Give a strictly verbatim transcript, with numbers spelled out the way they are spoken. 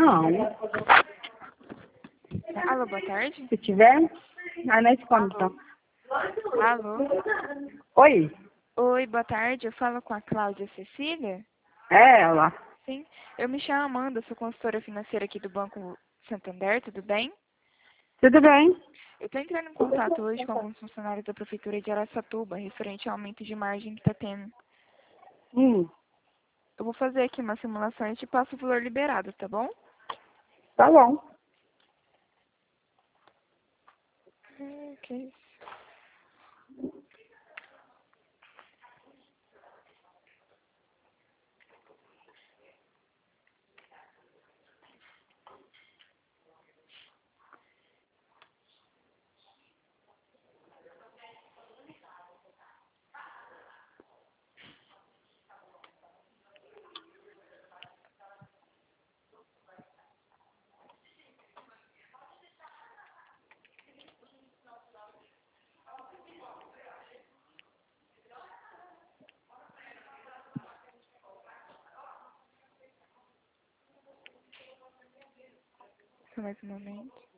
Não. Alô, boa tarde. Se tiver, aí nós come, então. Alô. Oi, Oi, boa tarde. Eu falo com a Cláudia Cecília? é ela. Sim. Eu me chamo Amanda, sou consultora financeira aqui do Banco Santander, tudo bem? Tudo bem? Eu estou entrando em contato hoje com alguns funcionários da Prefeitura de Araçatuba, referente ao aumento de margem que está tendo. Hum, Eu vou fazer aqui uma simulação e te passo o valor liberado, tá bom? tá bom. Hum, que isso. Só mais um momento.